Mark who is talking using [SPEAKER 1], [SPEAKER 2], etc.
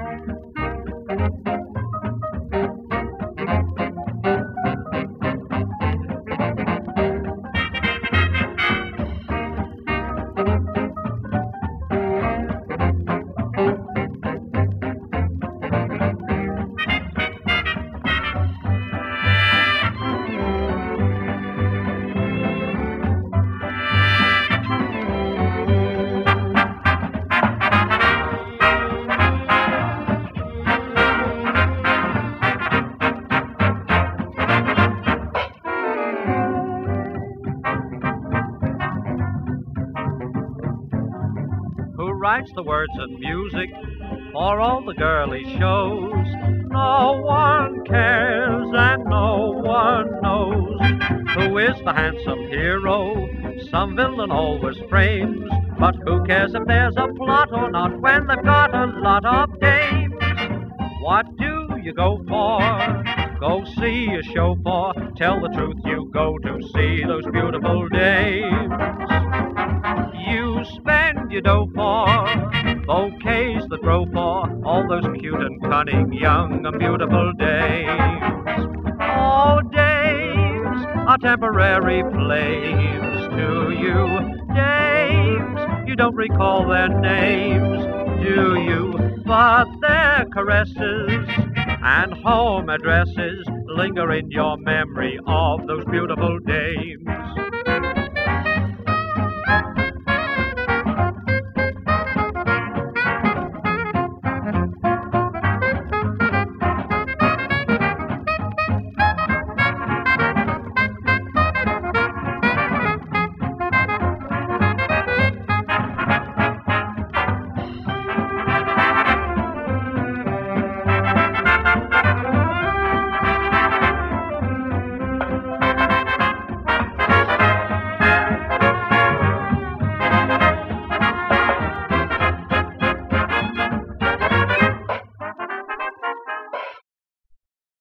[SPEAKER 1] Who writes the words of music for all the girly shows? No one cares and no one knows who is the handsome hero some villain always frames. But who cares if there's a plot or not when they've got a lot of dames? What do you go for? Go see a show for? Tell the truth, you go to see those beautiful dames. You spend your dough for bouquets that grow for all those cute and cunning young and beautiful dames. Oh, dames are temporary flames to you. Dames, you don't recall their names, do you? But their caresses and home addresses linger in your memory of those beautiful dames.